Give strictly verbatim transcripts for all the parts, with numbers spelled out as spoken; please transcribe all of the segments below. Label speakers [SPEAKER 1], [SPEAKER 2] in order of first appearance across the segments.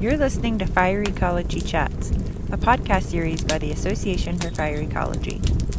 [SPEAKER 1] You're listening to Fire Ecology Chats, a podcast series by the Association for Fire Ecology.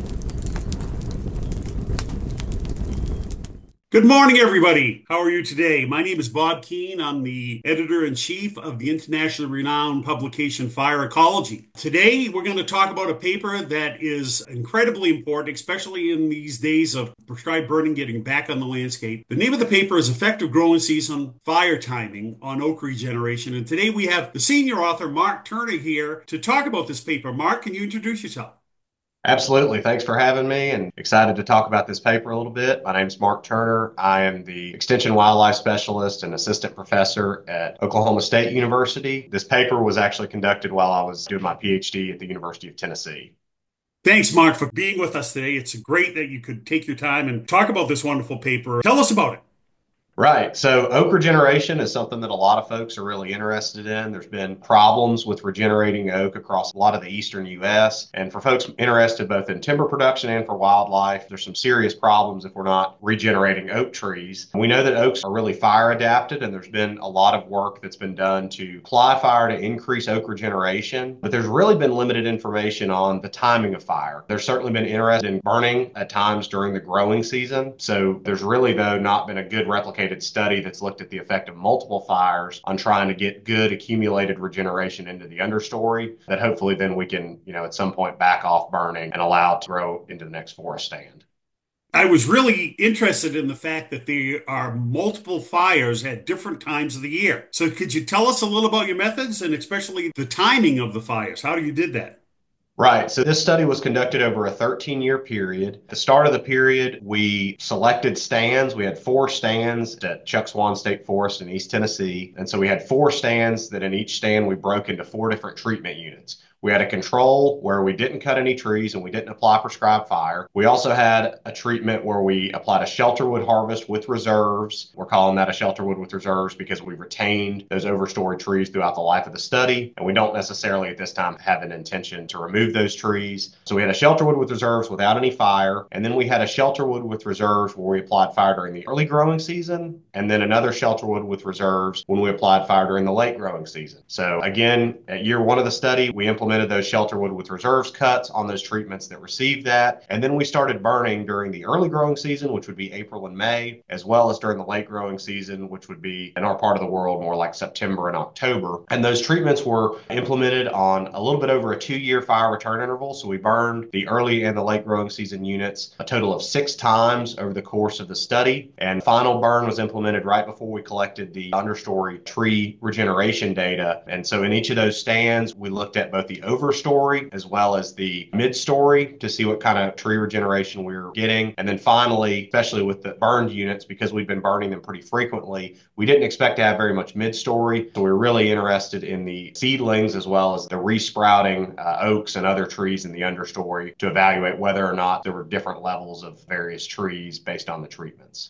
[SPEAKER 2] Good morning, everybody. How are you today? My name is Bob Keane. I'm the editor-in-chief of the internationally renowned publication Fire Ecology. Today, we're going to talk about a paper that is incredibly important, especially in these days of prescribed burning getting back on the landscape. The name of the paper is Effective Growing Season Fire Timing on Oak Regeneration. And today we have the senior author, Mark Turner, here to talk about this paper. Mark, can you introduce yourself?
[SPEAKER 3] Absolutely. Thanks for having me and excited to talk about this paper a little bit. My name is Mark Turner. I am the Extension Wildlife Specialist and Assistant Professor at Oklahoma State University. This paper was actually conducted while I was doing my PhD at the University of Tennessee.
[SPEAKER 2] Thanks, Mark, for being with us today. It's great that you could take your time and talk about this wonderful paper. Tell us about it.
[SPEAKER 3] Right. So oak regeneration is something that a lot of folks are really interested in. There's been problems with regenerating oak across a lot of the eastern U S. And for folks interested both in timber production and for wildlife, there's some serious problems if we're not regenerating oak trees. We know that oaks are really fire adapted, and there's been a lot of work that's been done to apply fire to increase oak regeneration. But there's really been limited information on the timing of fire. There's certainly been interest in burning at times during the growing season. So there's really, though, not been a good replication study that's looked at the effect of multiple fires on trying to get good accumulated regeneration into the understory that hopefully then we can, you know, at some point back off burning and allow it to grow into the next forest stand.
[SPEAKER 2] I was really interested in the fact that there are multiple fires at different times of the year. So could you tell us a little about your methods and especially the timing of the fires? How you did that?
[SPEAKER 3] Right. So this study was conducted over a thirteen year period. At the start of the period, we selected stands. We had four stands at Chuck Swan State Forest in East Tennessee. And so we had four stands that in each stand we broke into four different treatment units. We had a control where we didn't cut any trees and we didn't apply prescribed fire. We also had a treatment where we applied a shelterwood harvest with reserves. We're calling that a shelterwood with reserves because we retained those overstory trees throughout the life of the study. And we don't necessarily at this time have an intention to remove those trees. So we had a shelterwood with reserves without any fire. And then we had a shelterwood with reserves where we applied fire during the early growing season. And then another shelterwood with reserves when we applied fire during the late growing season. So again, at year one of the study, we implemented those shelterwood with reserves cuts on those treatments that received that. And then we started burning during the early growing season, which would be April and May, as well as during the late growing season, which would be in our part of the world more like September and October. And those treatments were implemented on a little bit over a two year fire return interval. So we burned the early and the late growing season units a total of six times over the course of the study. And final burn was implemented right before we collected the understory tree regeneration data. And so in each of those stands, we looked at both the overstory as well as the mid-story to see what kind of tree regeneration we were getting. And then finally, especially with the burned units, because we've been burning them pretty frequently, we didn't expect to have very much mid-story. So we we're really interested in the seedlings as well as the resprouting uh, oaks and other trees in the understory to evaluate whether or not there were different levels of various trees based on the treatments.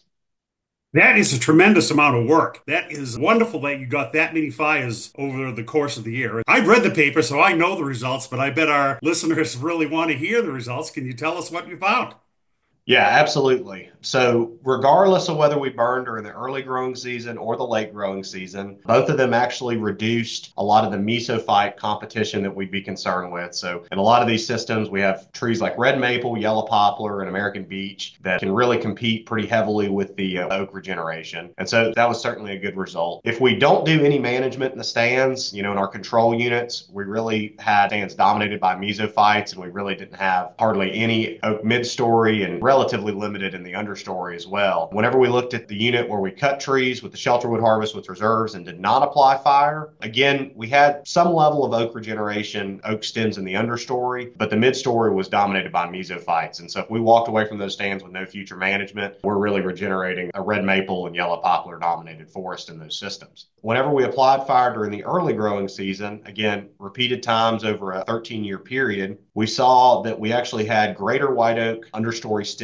[SPEAKER 2] That is a tremendous amount of work. That is wonderful that you got that many fires over the course of the year. I've read the paper, so I know the results, but I bet our listeners really want to hear the results. Can you tell us what you found?
[SPEAKER 3] Yeah, absolutely. So regardless of whether we burned during the early growing season or the late growing season, both of them actually reduced a lot of the mesophyte competition that we'd be concerned with. So in a lot of these systems, we have trees like red maple, yellow poplar, and American beech that can really compete pretty heavily with the uh, oak regeneration. And so that was certainly a good result. If we don't do any management in the stands, you know, in our control units, we really had stands dominated by mesophytes, and we really didn't have hardly any oak mid-story and relatively limited in the understory as well. Whenever we looked at the unit where we cut trees with the shelterwood harvest with reserves and did not apply fire, again, we had some level of oak regeneration, oak stems in the understory, but the midstory was dominated by mesophytes. And so if we walked away from those stands with no future management, we're really regenerating a red maple and yellow poplar dominated forest in those systems. Whenever we applied fire during the early growing season, again, repeated times over a thirteen year period, we saw that we actually had greater white oak understory stems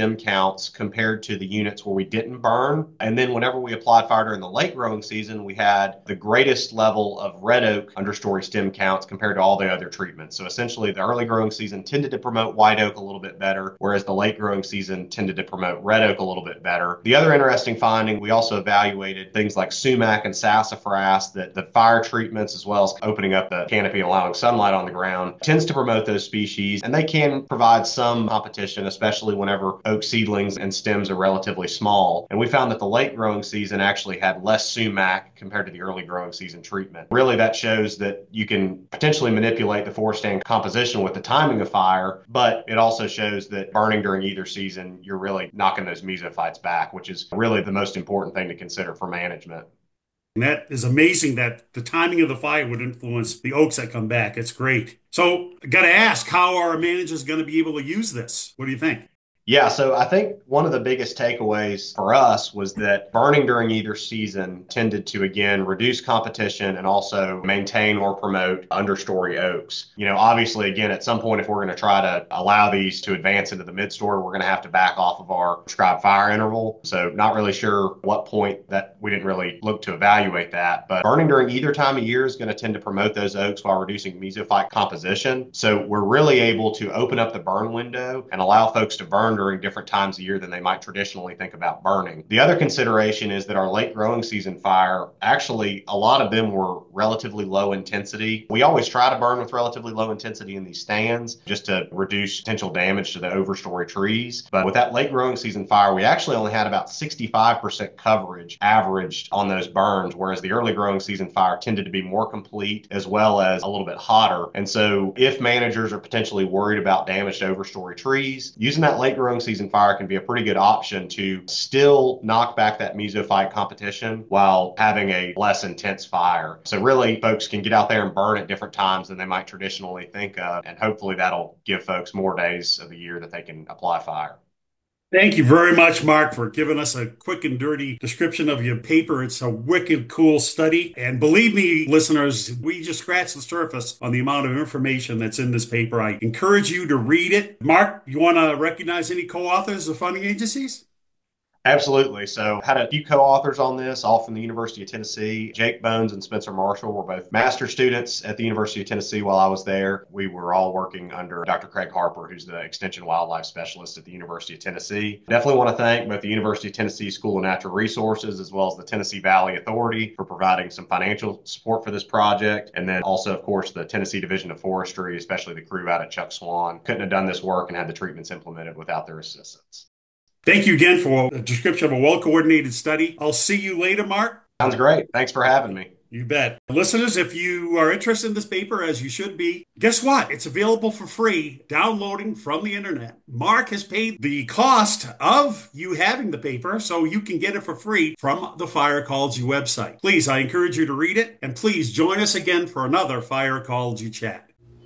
[SPEAKER 3] stem counts compared to the units where we didn't burn. And then whenever we applied fire during the late growing season, we had the greatest level of red oak understory stem counts compared to all the other treatments. So essentially the early growing season tended to promote white oak a little bit better, whereas the late growing season tended to promote red oak a little bit better. The other interesting finding, we also evaluated things like sumac and sassafras, that the fire treatments, as well as opening up the canopy and allowing sunlight on the ground, tends to promote those species, and they can provide some competition, especially whenever oak seedlings and stems are relatively small. And we found that the late growing season actually had less sumac compared to the early growing season treatment. Really, that shows that you can potentially manipulate the forest stand composition with the timing of fire, but it also shows that burning during either season, you're really knocking those mesophytes back, which is really the most important thing to consider for management.
[SPEAKER 2] And that is amazing that the timing of the fire would influence the oaks that come back. It's great. So I got to ask, how are our managers going to be able to use this? What do you think?
[SPEAKER 3] Yeah, so I think one of the biggest takeaways for us was that burning during either season tended to, again, reduce competition and also maintain or promote understory oaks. You know, obviously, again, at some point, if we're going to try to allow these to advance into the midstory, we're going to have to back off of our prescribed fire interval. So not really sure what point that we didn't really look to evaluate that. But burning during either time of year is going to tend to promote those oaks while reducing mesophyte composition. So we're really able to open up the burn window and allow folks to burn during different times of year than they might traditionally think about burning. The other consideration is that our late growing season fire, actually, a lot of them were relatively low intensity. We always try to burn with relatively low intensity in these stands just to reduce potential damage to the overstory trees. But with that late growing season fire, we actually only had about sixty-five percent coverage averaged on those burns, whereas the early growing season fire tended to be more complete as well as a little bit hotter. And so if managers are potentially worried about damage to overstory trees, using that late growing season fire can be a pretty good option to still knock back that mesophyte competition while having a less intense fire. So really, folks can get out there and burn at different times than they might traditionally think of, and hopefully that'll give folks more days of the year that they can apply fire.
[SPEAKER 2] Thank you very much, Mark, for giving us a quick and dirty description of your paper. It's a wicked cool study. And believe me, listeners, we just scratched the surface on the amount of information that's in this paper. I encourage you to read it. Mark, you want to recognize any co-authors of funding agencies?
[SPEAKER 3] Absolutely. So had a few co-authors on this, all from the University of Tennessee. Jake Bones and Spencer Marshall were both master students at the University of Tennessee while I was there. We were all working under Doctor Craig Harper, who's the Extension Wildlife Specialist at the University of Tennessee. Definitely want to thank both the University of Tennessee School of Natural Resources as well as the Tennessee Valley Authority for providing some financial support for this project. And then also, of course, the Tennessee Division of Forestry, especially the crew out at Chuck Swan. Couldn't have done this work and had the treatments implemented without their assistance.
[SPEAKER 2] Thank you again for a description of a well-coordinated study. I'll see you later, Mark.
[SPEAKER 3] Sounds great. Thanks for having me.
[SPEAKER 2] You bet. Listeners, if you are interested in this paper, as you should be, guess what? It's available for free, downloading from the internet. Mark has paid the cost of you having the paper, so you can get it for free from the Fire Ecology website. Please, I encourage you to read it, and please join us again for another Fire Ecology Chat.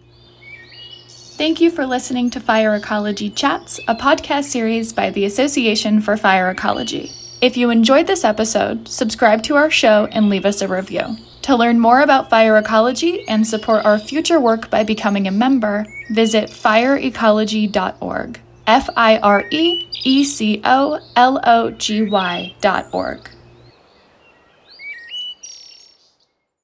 [SPEAKER 4] Thank you for listening to Fire Ecology Chats, a podcast series by the Association for Fire Ecology. If you enjoyed this episode, subscribe to our show and leave us a review. To learn more about fire ecology and support our future work by becoming a member, visit fire ecology dot org. F I R E E C O L O G Y dot org.